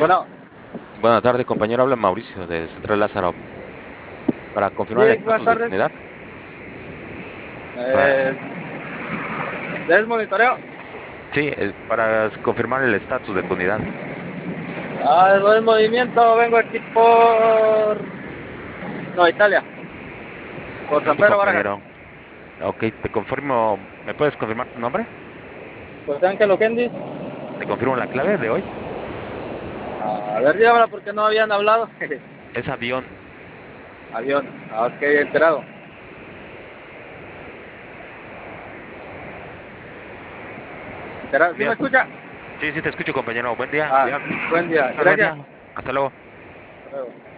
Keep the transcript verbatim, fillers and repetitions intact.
Bueno, Buenas tardes, compañero. Habla Mauricio de Central Lázaro para sí, confirmar el buenas estatus de tu tardes. unidad. Para, Eh, ¿Es monitoreo? sí, eh, para confirmar el estatus de tu unidad. Ah, es buen movimiento. Vengo aquí por Nueva Italia, por San Listo, Pedro Barajas. compañero. Ok, te confirmo. ¿Me puedes confirmar tu nombre? Pues Ángel Oquendis. Te confirmo la clave de hoy. A ver, dígamela porque no habían hablado. Es avión. Avión. Ah, ok, enterado. Enterado. ¿Sí me Bien. escucha? Sí, sí, te escucho, compañero. Buen día. Ah, Ya, buen día. muchas Gracias. gracias. Hasta luego. Hasta luego.